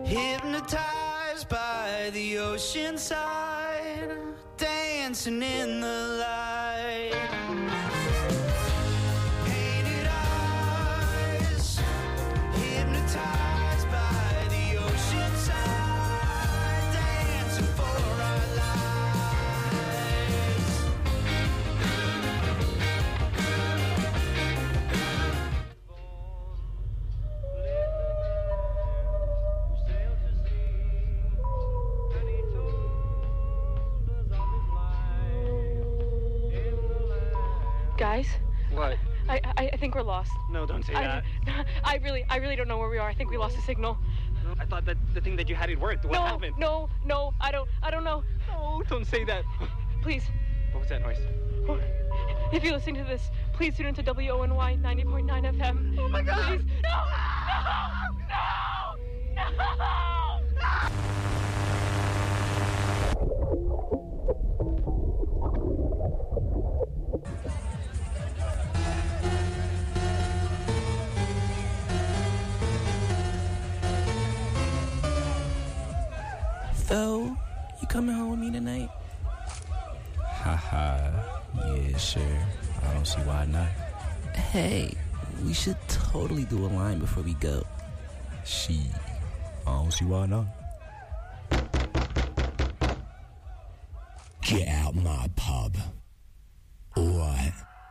Hypnotized by the ocean side, dancing in the light. Painted eyes, hypnotized by the ocean side, dancing for our lives. Guys? What? I think we're lost. No, don't say that. I really don't know where we are. I think we lost the signal. I thought that the thing that you had, it worked. What happened? No, I don't know. No, don't say that. Please. What was that noise? If you're listening to this, please tune into WONY 90.9 FM. Oh my God! Please. No! Tho, you coming home with me tonight? Haha, yeah, sure. I don't see why not. Hey, we should totally do a line before we go. She, I don't see why not. Get out my pub. Alright.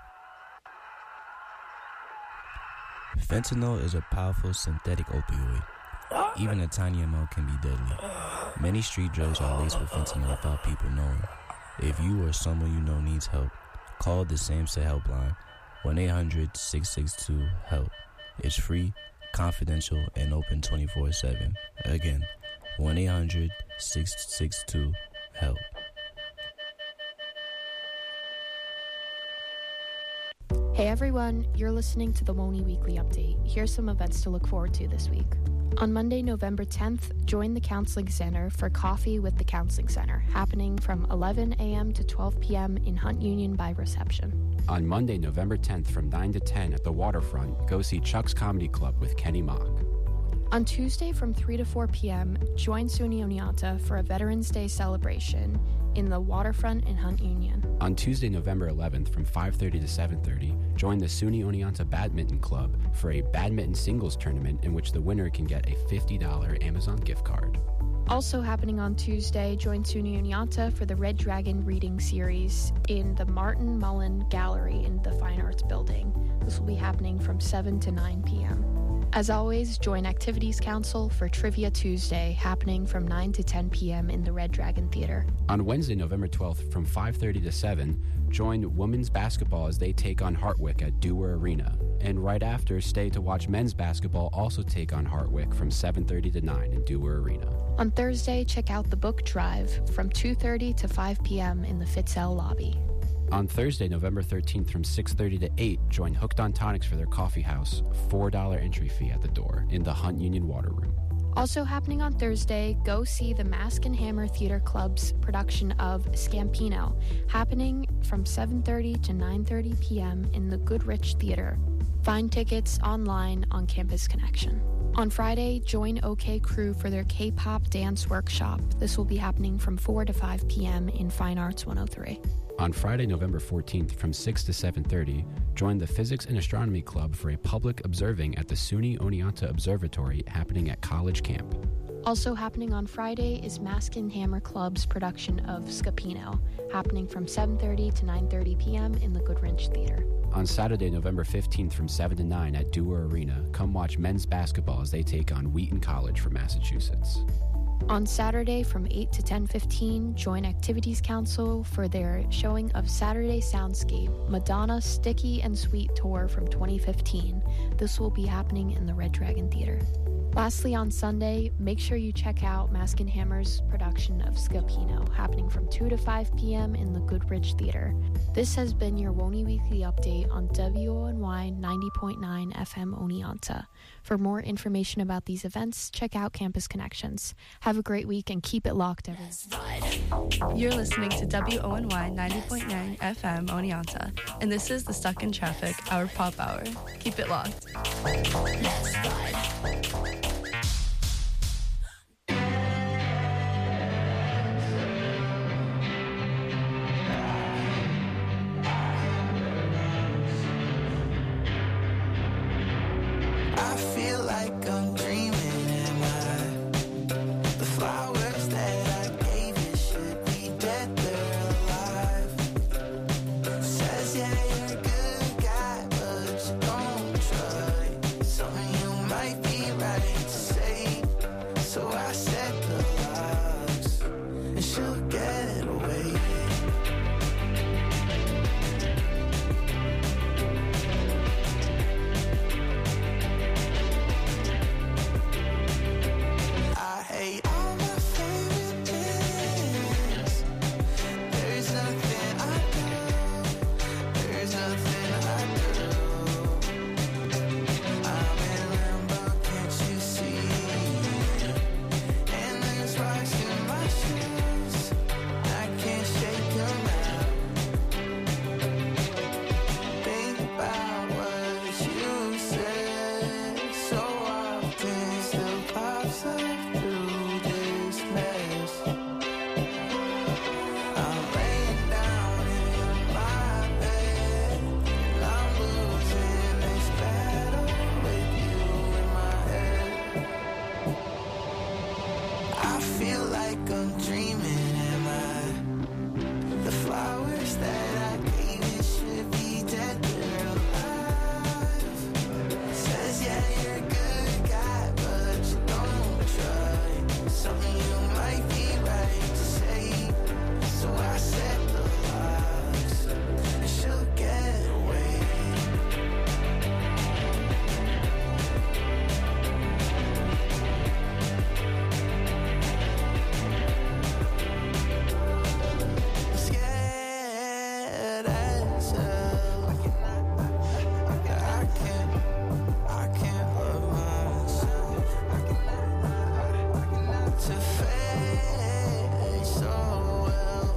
Fentanyl is a powerful synthetic opioid. Even a tiny amount can be deadly. Many street drugs are laced with fentanyl without people knowing. If you or someone you know needs help, call the SAMHSA helpline, 1-800-662-HELP. It's free, confidential, and open 24/7. Again, 1-800-662-HELP. Hey everyone, you're listening to the WONY Weekly Update. Here's some events to look forward to this week. On Monday, November 10th, join the Counseling Center for Coffee with the Counseling Center, happening from 11 a.m. to 12 p.m. in Hunt Union by reception. On Monday, November 10th from 9 to 10 at the Waterfront, go see Chuck's Comedy Club with Kenny Mock. On Tuesday from 3 to 4 p.m., join SUNY Oneonta for a Veterans Day celebration in the Waterfront in Hunt Union. On Tuesday, November 11th from 5:30 to 7:30, join the SUNY Oneonta Badminton Club for a badminton singles tournament in which the winner can get a $50 Amazon gift card. Also happening on Tuesday, join SUNY Oneonta for the Red Dragon reading series in the Martin Mullen Gallery in the Fine Arts Building. This will be happening from 7 to 9 p.m. As always, join Activities Council for Trivia Tuesday, happening from 9 to 10 p.m. in the Red Dragon Theater. On Wednesday, November 12th from 5:30 to 7, join women's basketball as they take on Hartwick at Dewar Arena. And right after, stay to watch men's basketball also take on Hartwick from 7:30 to 9 in Dewar Arena. On Thursday, check out the book drive from 2:30 to 5 p.m. in the Fitzell lobby. On Thursday, November 13th from 6:30 to 8, join Hooked on Tonics for their coffee house, $4 entry fee at the door in the Hunt Union Water Room. Also happening on Thursday, go see the Mask and Hammer Theater Club's production of Scampino, happening from 7:30 to 9:30 p.m. in the Goodrich Theater. Find tickets online on Campus Connection. On Friday, join OK Crew for their K-pop dance workshop. This will be happening from 4 to 5 p.m. in Fine Arts 103. On Friday, November 14th from 6 to 7:30, join the Physics and Astronomy Club for a public observing at the SUNY Oneonta Observatory happening at College Camp. Also happening on Friday is Mask and Hammer Club's production of Scapino, happening from 7:30 to 9:30 p.m. in the Goodrich Theater. On Saturday, November 15th from 7 to 9 at Dewar Arena, come watch men's basketball as they take on Wheaton College from Massachusetts. On Saturday from 8 to 10:15, join Activities Council for their showing of Saturday Soundscape, Madonna Sticky and Sweet Tour from 2015. This will be happening in the Red Dragon Theater. Lastly, on Sunday, make sure you check out Mask and Hammer's production of Scapino, happening from 2 to 5 p.m. in the Goodrich Theater. This has been your WONY Weekly Update on WONY 90.9 FM Oneonta. For more information about these events, check out Campus Connections. Have a great week and keep it locked, everyone. You're listening to WONY 90.9 FM Oneonta, and this is the Stuck in Traffic, our pop hour. Keep it locked. I feel like I'm dreaming, am I? The flowers that I gave you should be dead, they're alive. Says yeah, you're a good guy, but you don't try. Something you might be right to say. So I set the locks, and she'll get away. I hate all my favorite things. There's nothing I do. There's nothing I do. I'm in limbo, can't you see? And there's rocks in my shoes. I can't shake them out. Think about what you said so often, still pops up through this mess. I'm laying down in my bed, and I'm losing this battle with you in my head. I feel like I'm dreaming, am I? The flowers that I gave you should be dead, they're alive. Says yeah, you're a good guy, but you don't try. Something you might be right to say. So I set the locks, and she'll get away. Scared as hell. I can't love myself. To face so well.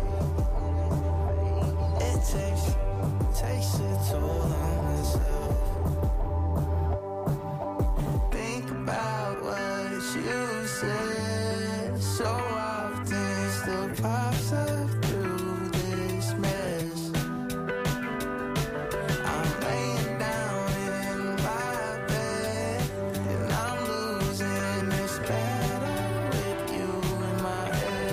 It takes a toll on myself. Think about what you said so often, still pops up through this mess. I'm laying down in my bed, and I'm losing this battle with you in my head.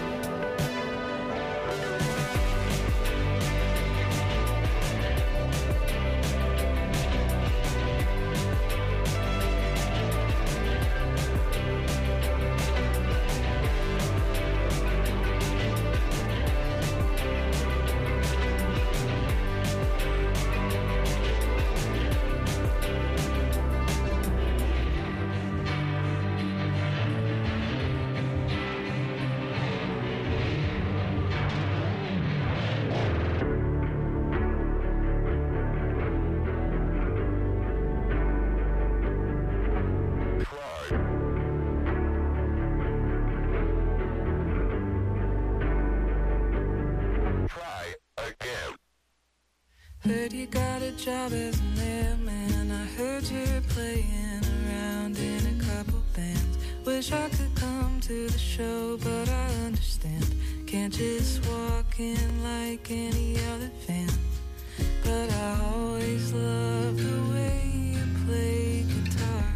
Heard you got a job as a mailman. I heard you're playing around in a couple bands. Wish I could come to the show, but I understand. Can't just walk in like any other fan. But I always love the way you play guitar.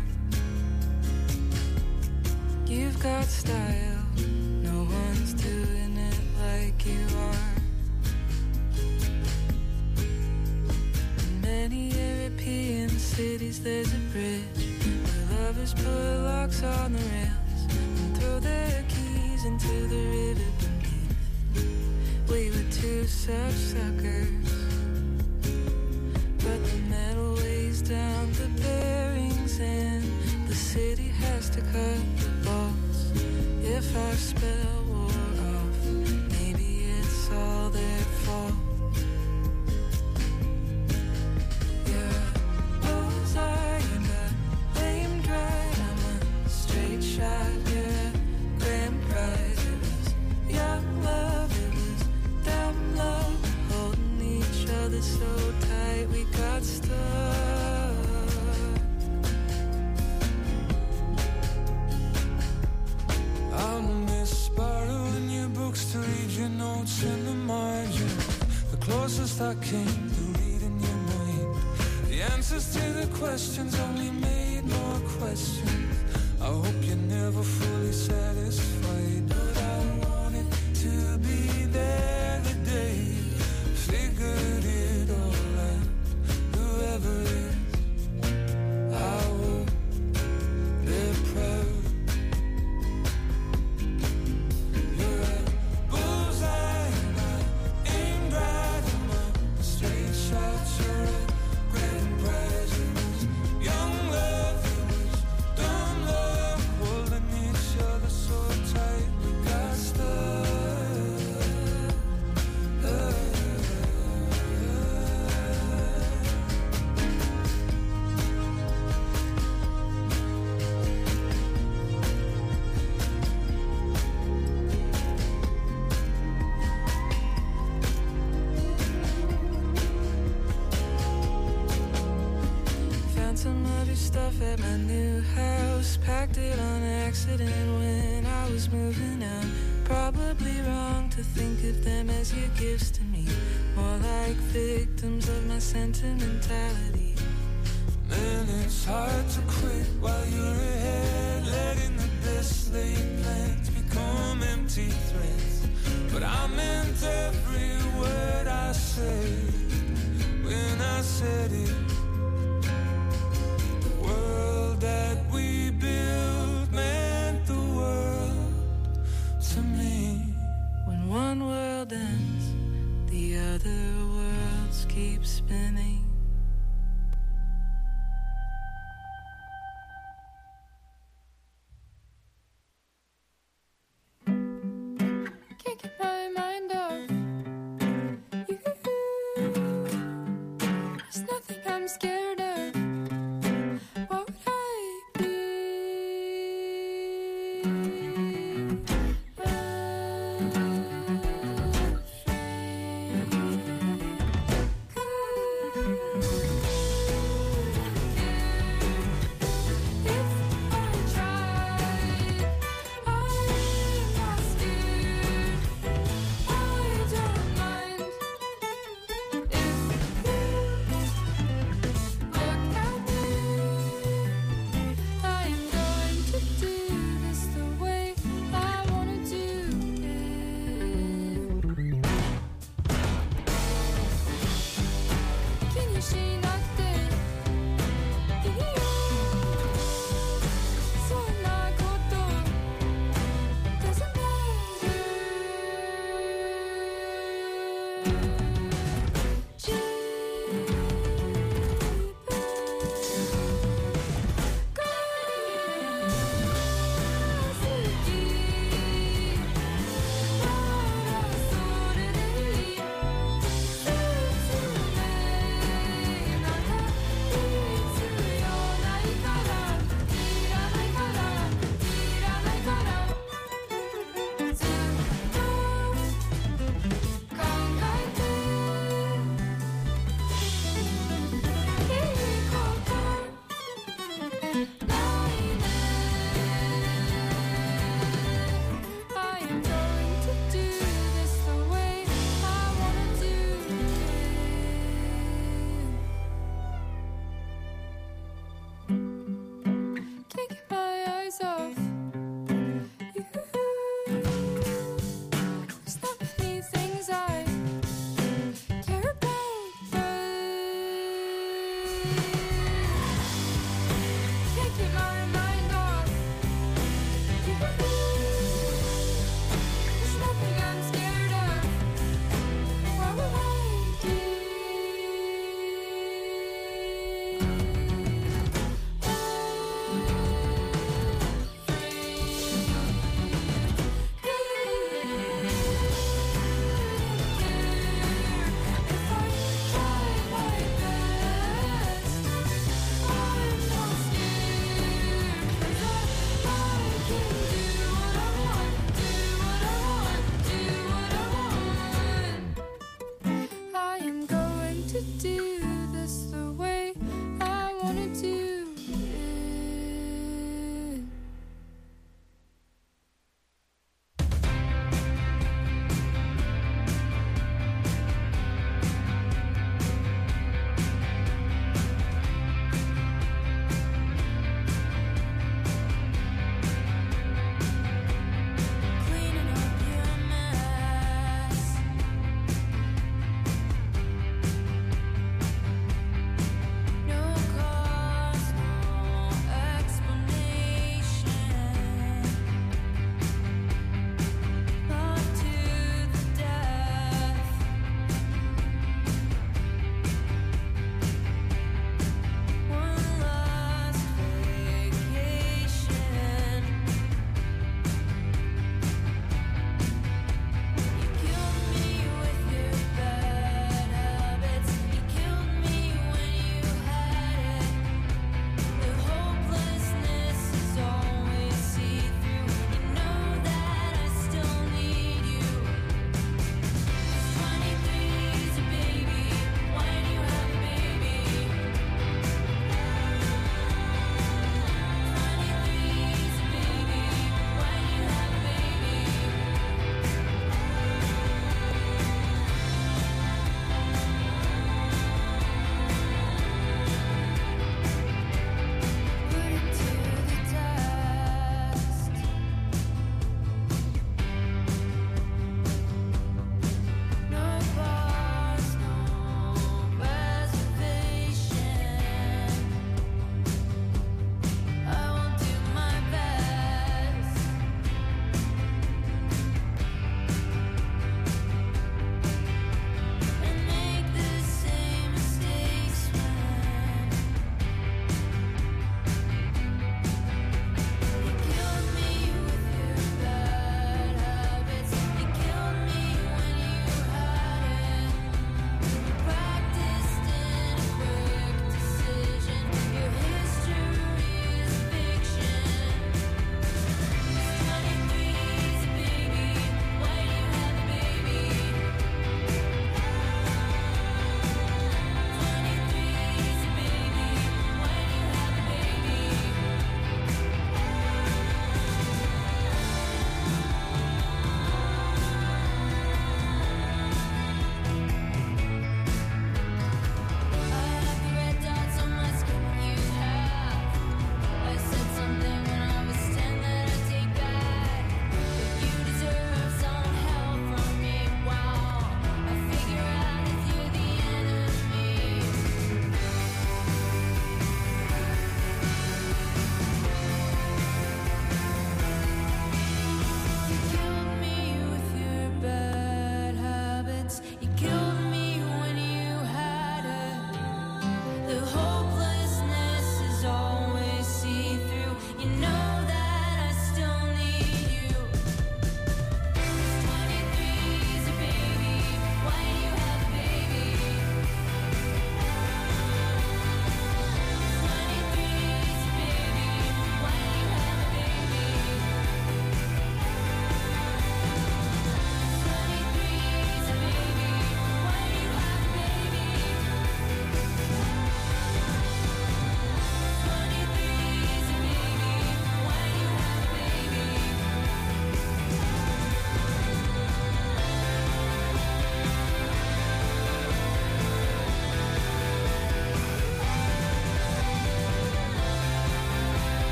You've got style, no one's doing it like you are. In many European cities there's a bridge where lovers put locks on the rails and throw their keys into the river beneath. We were two such suckers, but the metal weighs down the bearings and the city has to cut the bolts. If our spell wore off, maybe it's all their fault. You're a bullseye and I aim dry. I'm a straight shot, you're a grand prize. It was young love, it was dumb love, holding each other so tight we got stuck. I'll miss borrowing your books to read your notes in the margin. The closest I came to reading your mind. The answers to the questions only made stuff at my new house. Packed it on accident when I was moving out. Probably wrong to think of them as your gifts to me, more like victims of my sentimentality. Man, it's hard to quit while you're ahead, letting the best laid plans become empty threats. But I meant every word I said when I said it. The world that we built meant the world to me. When one world ends, the other worlds keep spinning. Can't get my mind off you. There's nothing I'm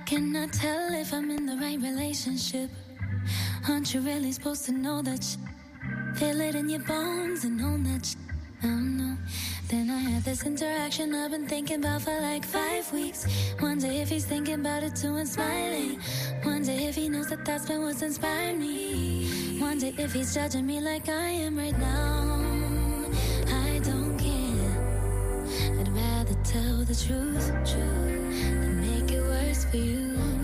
cannot tell if I'm in the right relationship. Aren't you really supposed to know that feel it in your bones and own that I don't know. Then I had this interaction I've been thinking about for like 5 weeks. Wonder if he's thinking about it too and smiling. Wonder if he knows that that's been what's inspired me. Wonder if he's judging me like I am right now. I don't care. I'd rather tell the truth than make it worse for you.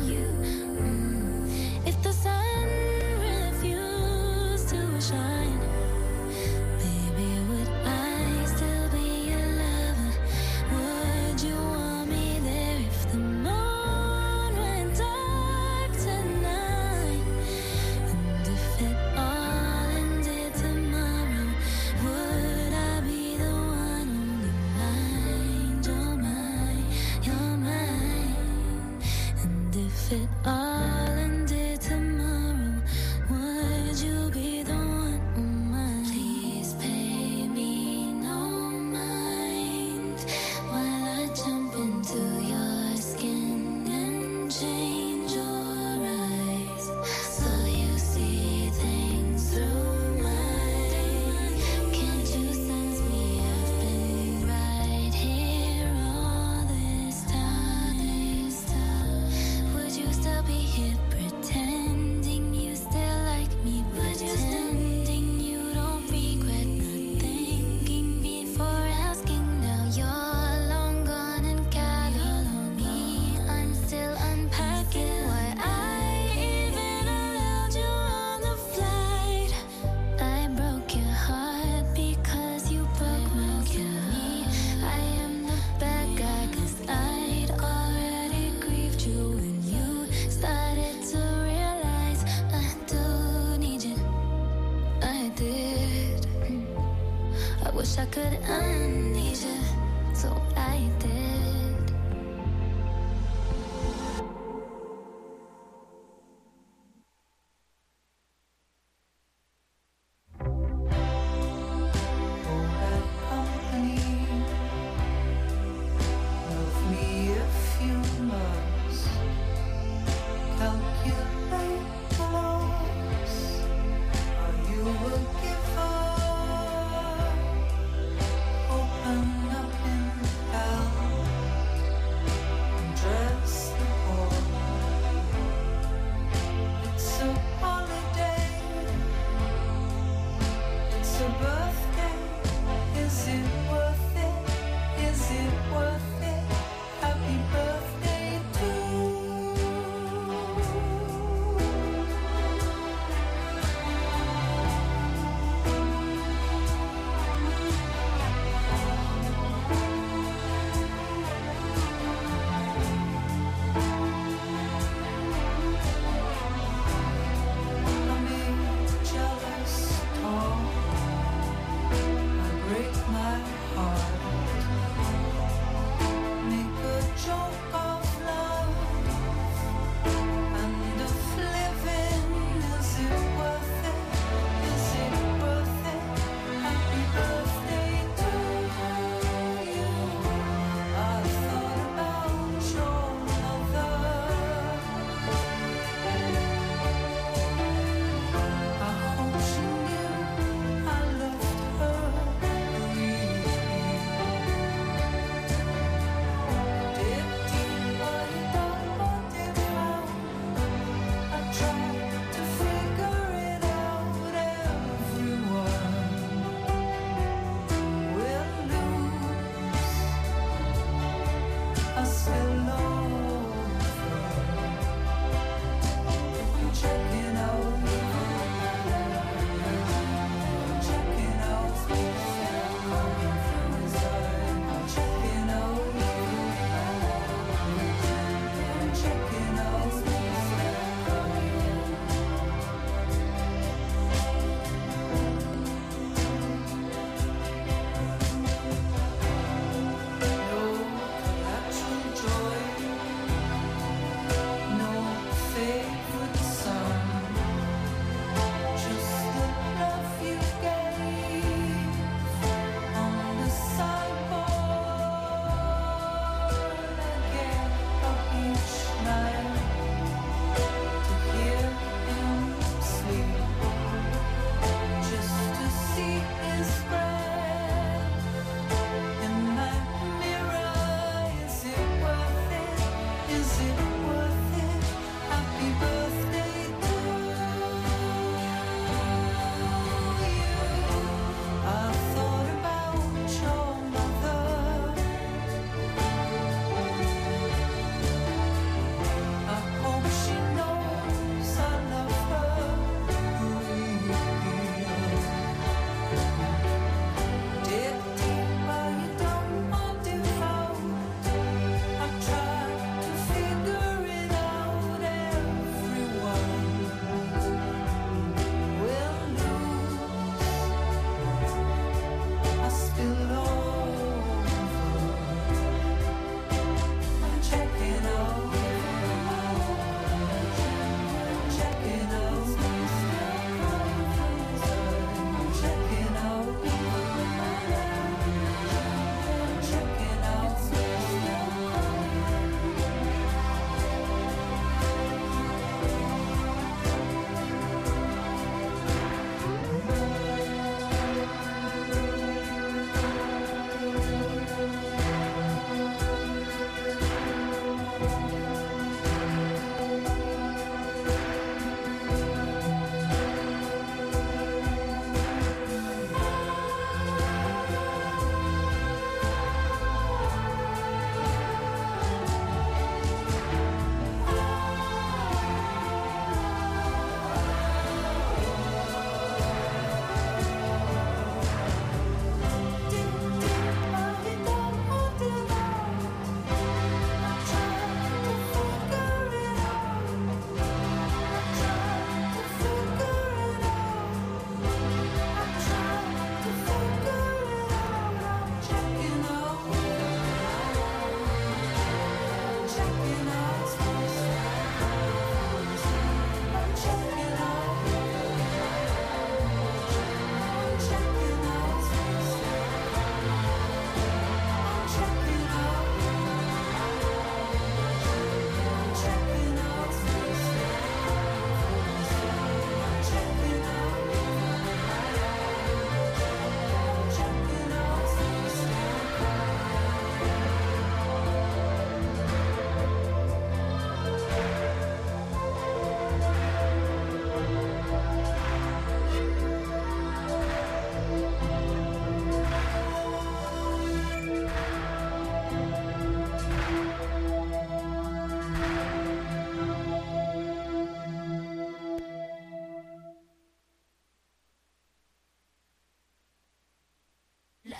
If the sun refused to shine, baby, would I still be your lover? Would you want me there if the moon went dark tonight? And if it all ended tomorrow, would I be the one on your mind? You're mine, you're mine. And if it all ended tomorrow, would you be the one on mine? Please pay me no mind while I jump into your skin and change your eyes, so you see things through mine. Can't you sense me? I've been right here all this time. Would you still be here pretending you still like me? Pretending you don't regret not thinking before asking? Now you're long gone and calling me. I'm still unpacking. Why I even allowed you on the flight? I broke your heart because you broke my me. I am the bad guy 'cause I'd already grieved you when you started to realize I do need you. I did. I wish I could amnesia, so I did. Love me if you must. Calculate the loss. Are you a giver? Open up in hell.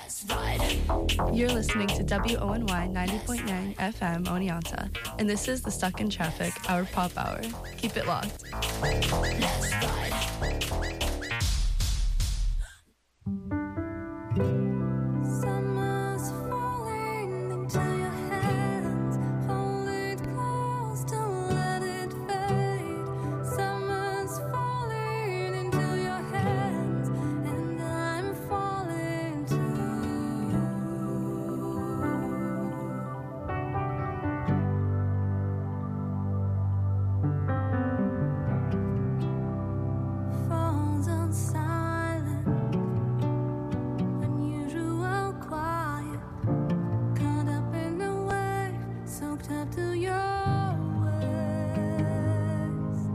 You're listening to WONY 90.9 FM Oneonta, and this is the Stuck in Traffic, our pop hour. Keep it locked. Summer's falling into your hands. Hold it close, don't let it fade. Summer's falling into your hands, and I'm falling too. Phones on silent, unusual quiet, caught up in the wave, soaked up to your waist.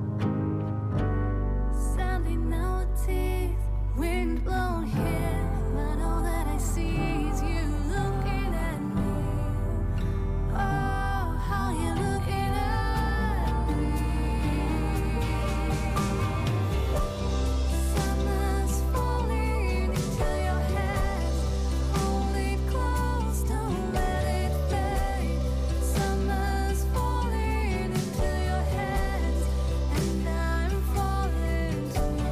Sounding our teeth, wind blown hair, but all that I see is you looking at me. Oh, how you looking at me. Summer's falling into your hands. Hold it close, don't let it fade. Summer's falling into your hands, and I'm falling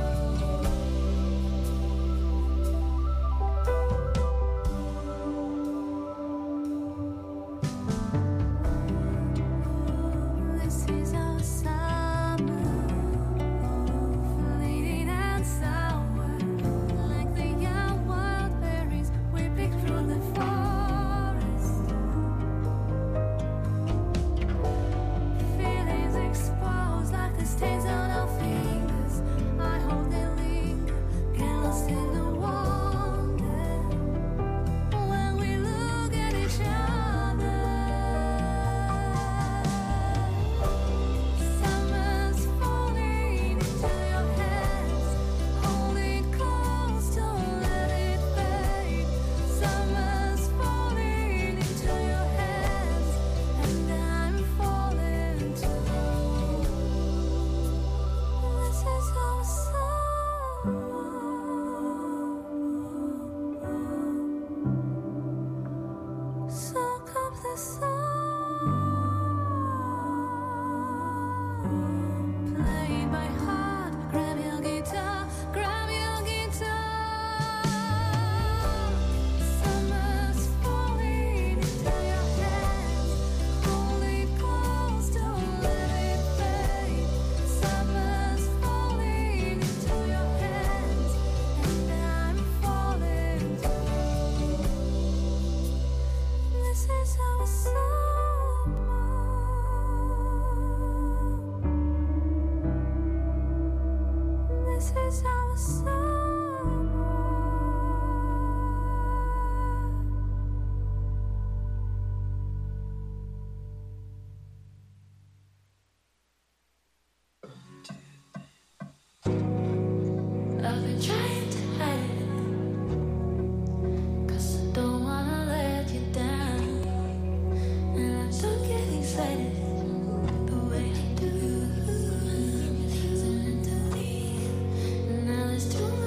too. This is our summer, fleeting and sour, like the young wild berries we pick through the forest. Feelings exposed like the stains on our fingers. I hope they linger, get lost in the wonder when we look at each other. Summer's falling into your hands. Hold it close, don't let it fade. Summer's falling into your hands, and I'm falling too. This is our summer. Soak up the sun. Play by heart. Grab your guitar. Grab your guitar. Summer's falling into your hands. Hold it close, don't let it fade. Summer's falling into your hands, and I'm falling too. This is our summer. This is our summer. I've been trying to hide it, 'cause I don't wanna let you down, and I don't get excited the way I do. And now there's too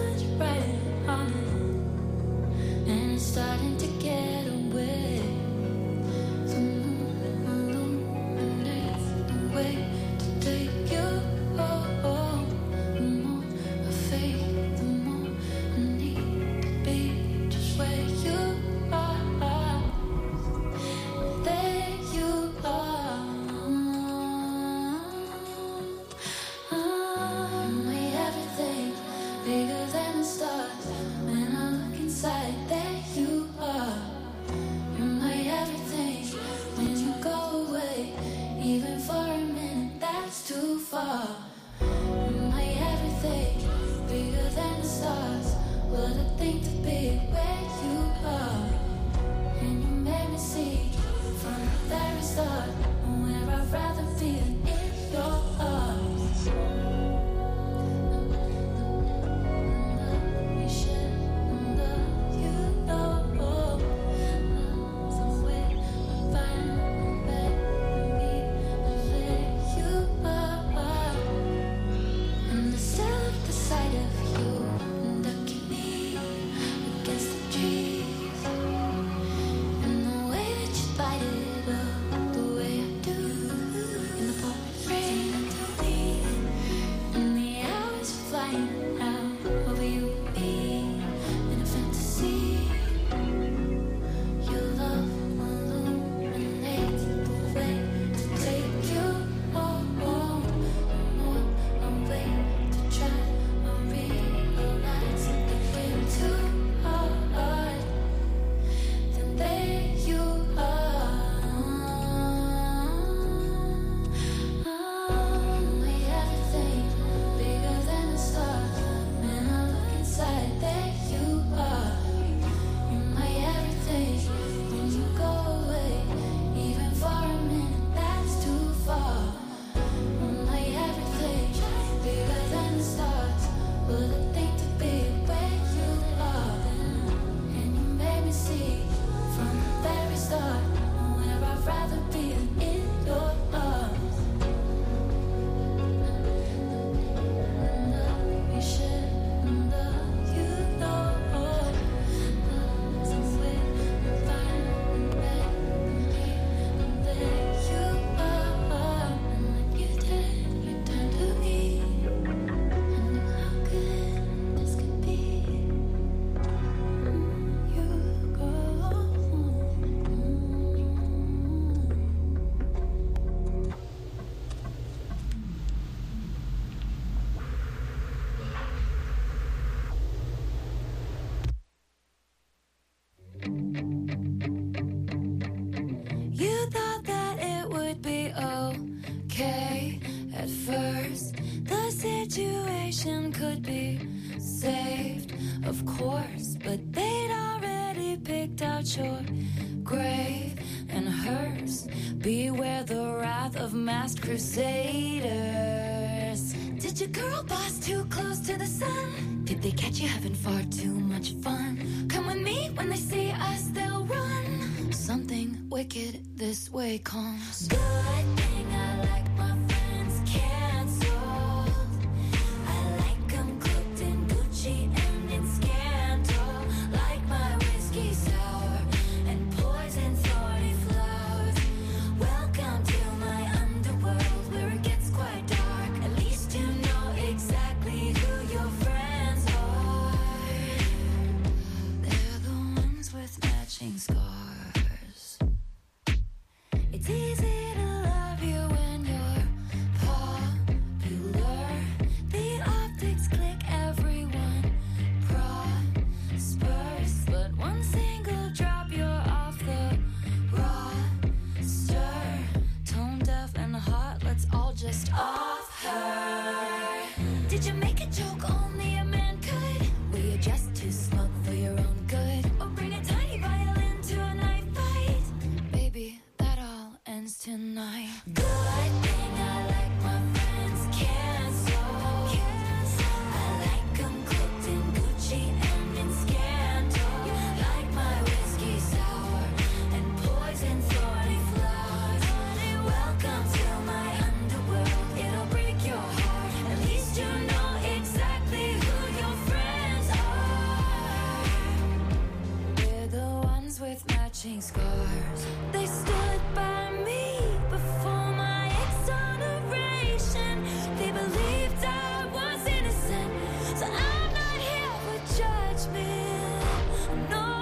generation could be saved, of course, but they'd already picked out your grave and hers. Beware the wrath of masked crusaders. Did your girl boss too close to the sun? Did they catch you having far too much fun? Come with me, when they see us they'll run. Something wicked this way comes. Good thing I like my friends canceled. I like them cooked in Gucci and in scandal. Like my whiskey sour and poison thorny flowers. Welcome to my underworld where it gets quite dark. At least you know exactly who your friends are. They're the ones with matching scars. It's easy to love you when you're popular. The optics click, everyone prospers. But one single drop, you're off the roster. Tone deaf and hot, let's all just off her. Did you make a joke only a man could? Were you just too smug for your own good? Or bring a tiny violin to a knife fight? Baby, that all ends tonight. Good thing I like my friends canceled. I like them cooked in Gucci and in scandal. Like my whiskey sour and poison thorny flowers. Welcome to my underworld, it'll break your heart. At least you know exactly who your friends are. We're the ones with matching scars. They stood by me before my exoneration. They believed I was innocent, so I'm not here for judgment. No.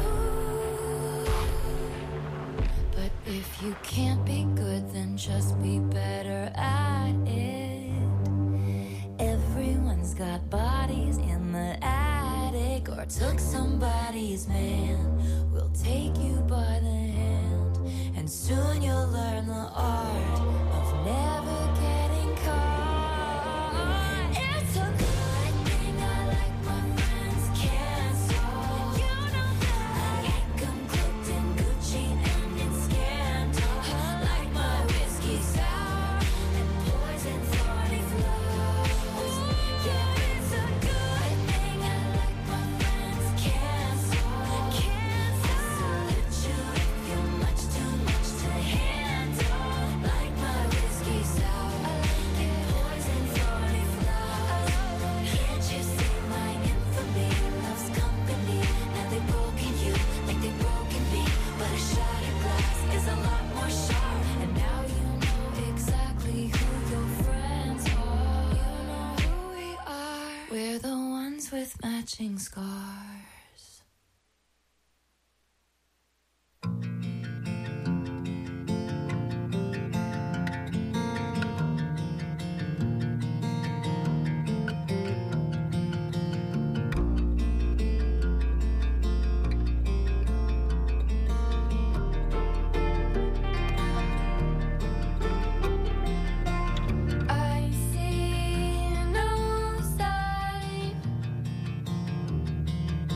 But if you can't be good, then just be better at it. Everyone's got bodies in the attic, or took somebody's man. We'll take you by the hand, and soon you'll learn the art of never getting caught. It's a good thing I like my friends canceled. You know that I like them cooked in Gucci and in scandal. Like my whiskey sour and poison thorny flowers. Yeah, it's a good thing I like my friends canceled. I salute you if you're much too much to handle. Like my whiskey sour and poison thorny flowers. Can't you see my infamy? Love's company. Now they've broken you like they've broken me. But a shattered glass is a lot more sharp. And now you know exactly who your friends are. You know who we are. We're the ones with matching scars. I see no sign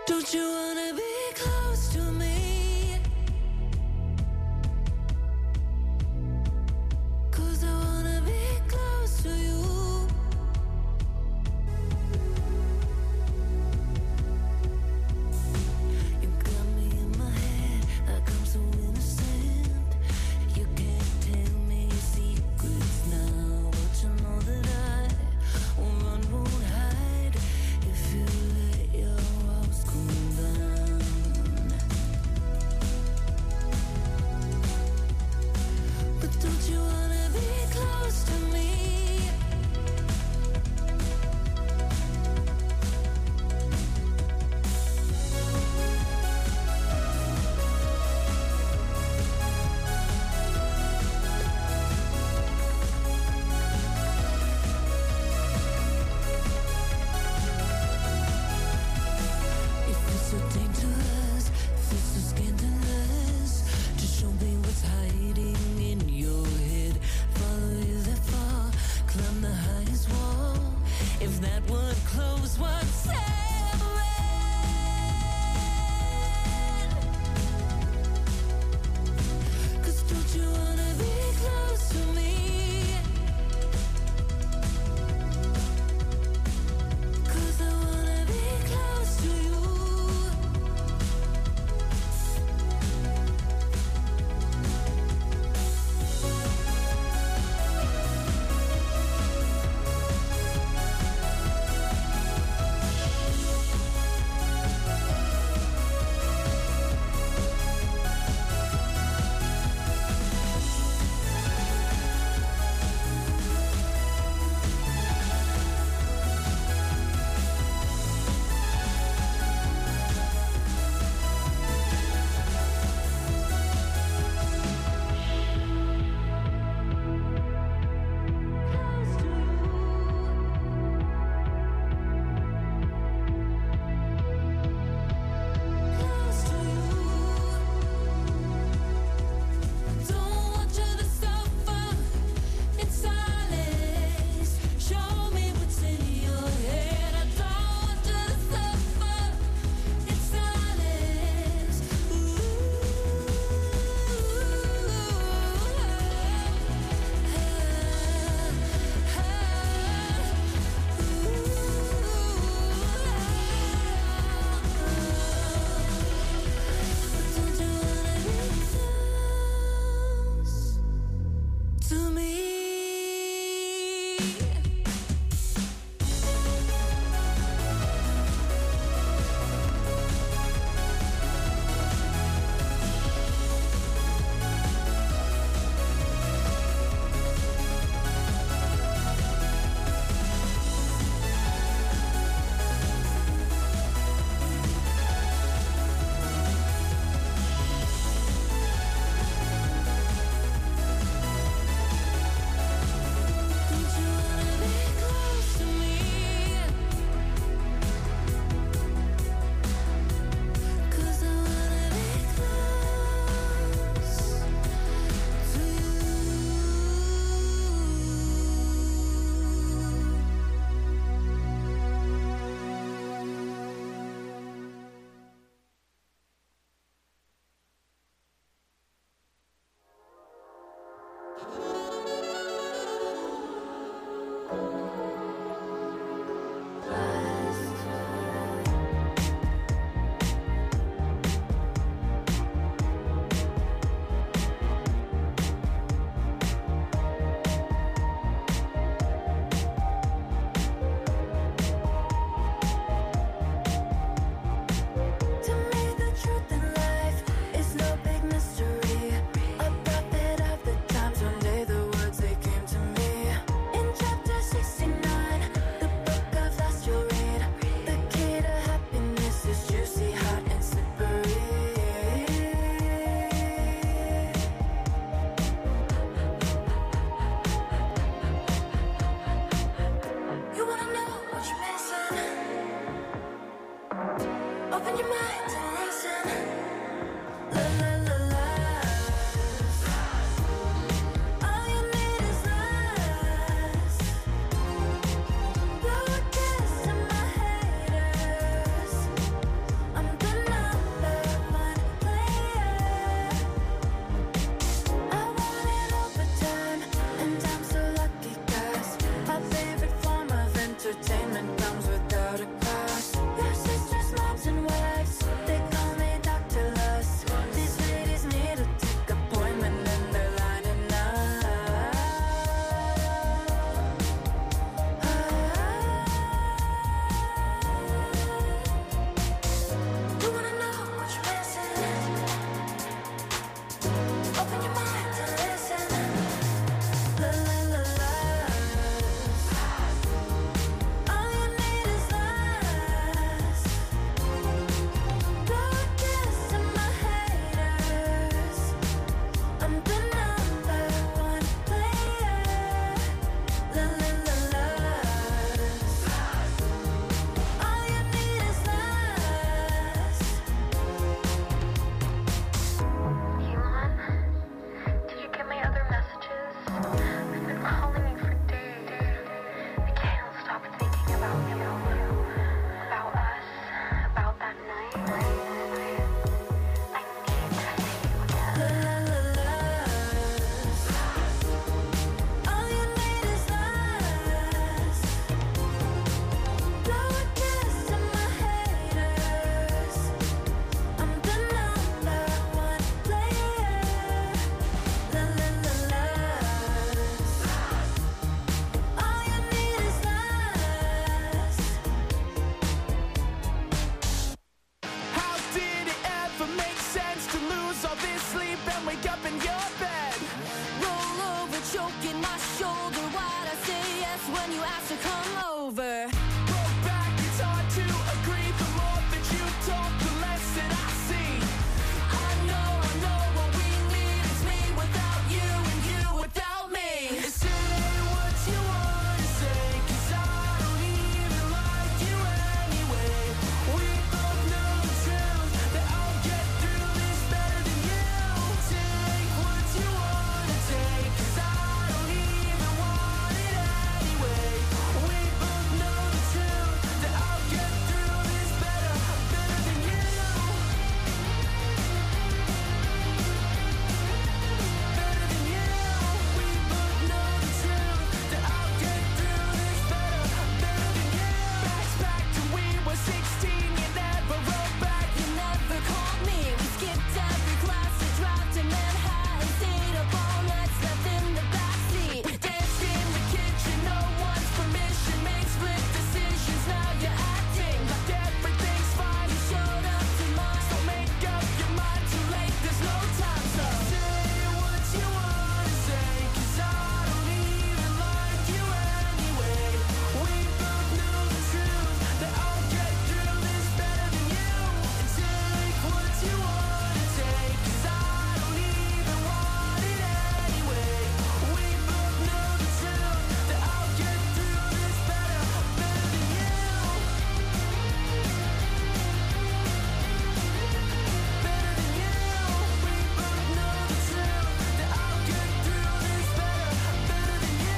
Don't you wanna be close to me? 'Cause I wanna be close to you. You got me in my head like I'm so innocent. You can't tell me your secrets now, but you know that I won't run, won't hide if you let your walls come down. But don't you wanna be close to me? If it's so dangerous, if it's so scandalous, just show me what's hiding in your head. Follow you that far, climb the highest wall. If that would close what's separate. 'Cause don't you wanna be close to me? 'Cause I wanna be close to you. when you ask to come over. Roll back, it's hard to agree. The more that you talk, the less that I see. I know what we need. It's me without you and you without me. Say what you wanna say, 'cause I don't even like you anyway. We both know the truth, that I'll get through this better than you. Take what you wanna take, 'cause I don't even want it anyway. We both know the truth, that I'll get through this better than you. Better than you. We both know the truth, that I'll get through this better than you. Back's back to we were 16, you never wrote back. You never called me. We skipped every class and dropped in Manhattan. Stayed up all nights, left in the backseat. Danced in the kitchen, no one's permission. Make split decisions, now you're acting like everything's fine. You showed up to mine, So make up your mind, too late, there's no time. So say what you wanna say, 'cause I don't even like you anyway. We both know the truth, that I'll get through this better than you. And take what you wanna take, 'cause I don't even want it anyway. We both know the truth, that I'll get through this better than you. Better than you. We both know the truth, that I'll get through this better than you.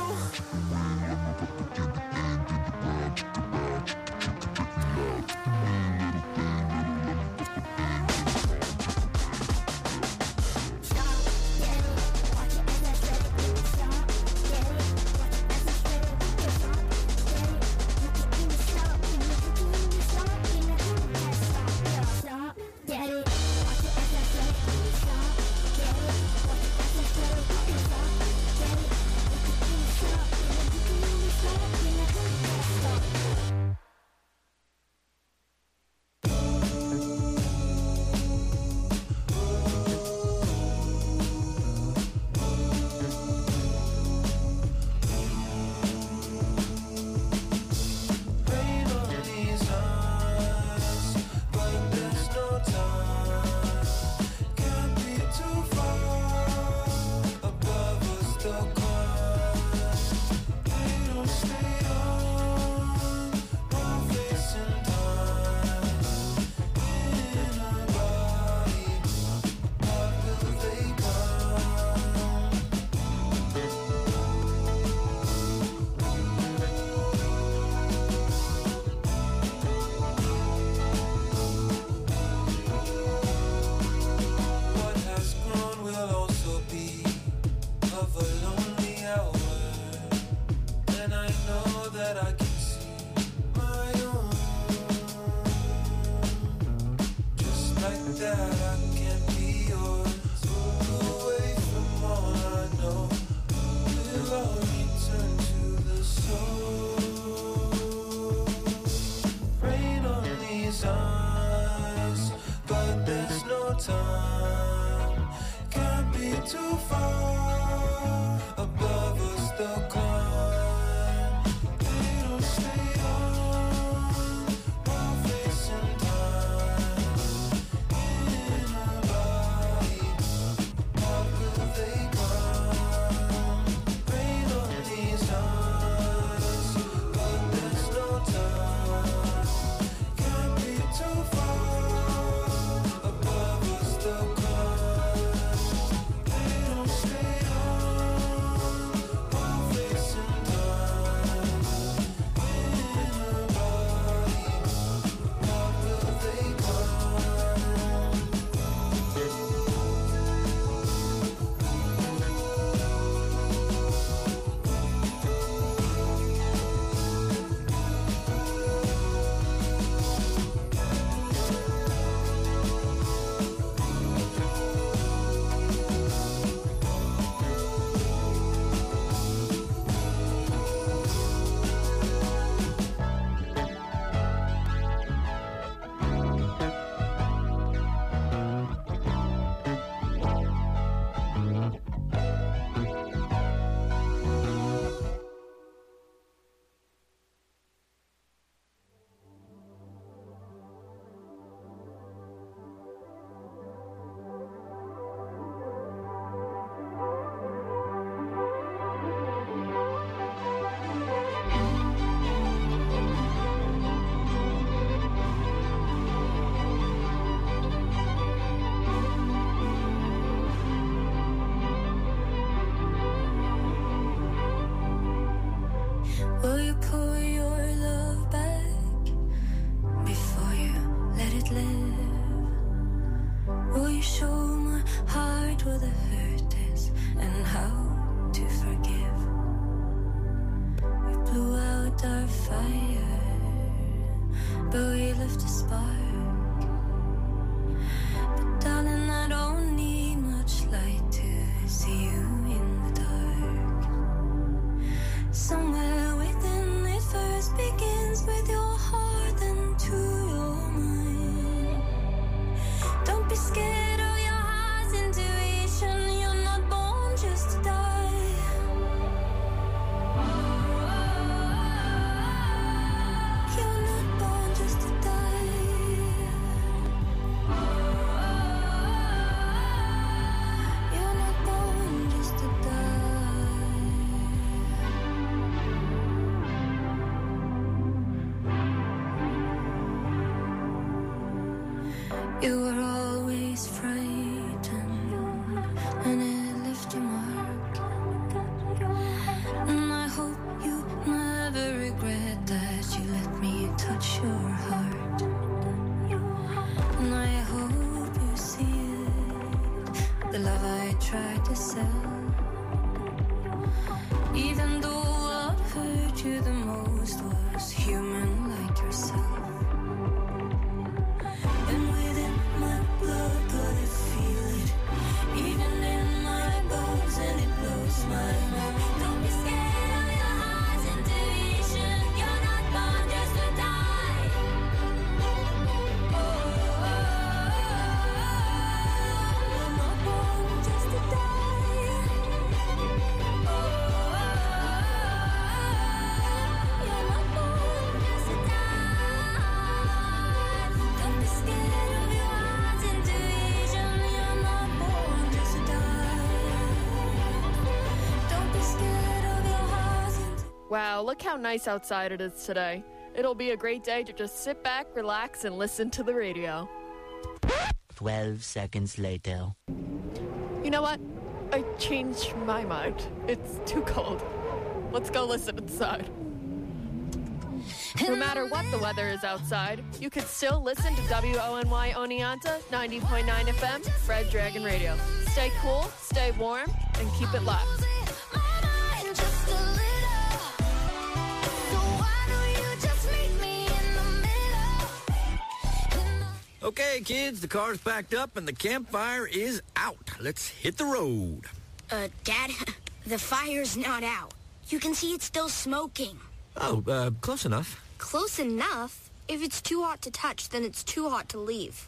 Rain on these eyes, but there's no time. Can't be too far above us, the climb. They don't stay on while facing time. In a body, what will they come? What has grown will also be of a lonely hour, and I know that I can see my own. Just like that, I can't be yours. Away from all I know, we'll all return to the soul. Rain on these eyes, but there's no time. Can't be too far above us, the climb. They don't stay on while facing time. In a body, what will they come? Rain on these eyes, but there's no time. Can't be too far above us, the climb. They don't stay Will you pull your love back before you let it live? Will you show my heart where the hurt is and how to forgive? We blew out our fire, but we left a spark. But darling, I don't need much light to see you in the dark. Somewhere within it first begins with your heart and to your mind. Don't be scared of your heart's intuition. You're not born just to die. You're not born just to die. You're not born just to die. You were always frightened, and it left a mark. And I hope you never regret that you let me touch your heart. And I hope you see it, the love I tried to sell. Even though what hurt you the most was human like yourself. And within my blood, could I feel it? Even in my bones, and it blows my mind. Don't be scared of your heart's intuition. You're not born just to die. You're not born just to die. You're not born just to die. Don't be scared of your heart's intuition. You're not born just to die. Don't be scared of your heart's intuition. Wow, look how nice outside it is today. It'll be a great day to just sit back, relax, and listen to the radio. 12 seconds later. You know what? I changed my mind. It's too cold. Let's go listen inside. No matter what the weather is outside, you can still listen to WONY Oneonta 90.9 FM, Red Dragon Radio. Stay cool, stay warm, and keep it locked. Just a little. So why don't you just meet me in the middle? Okay, kids, the car's packed up and the campfire is out. Let's hit the road. Dad, the fire's not out. You can see it's still smoking. Oh, close enough. Close enough? If it's too hot to touch, then it's too hot to leave.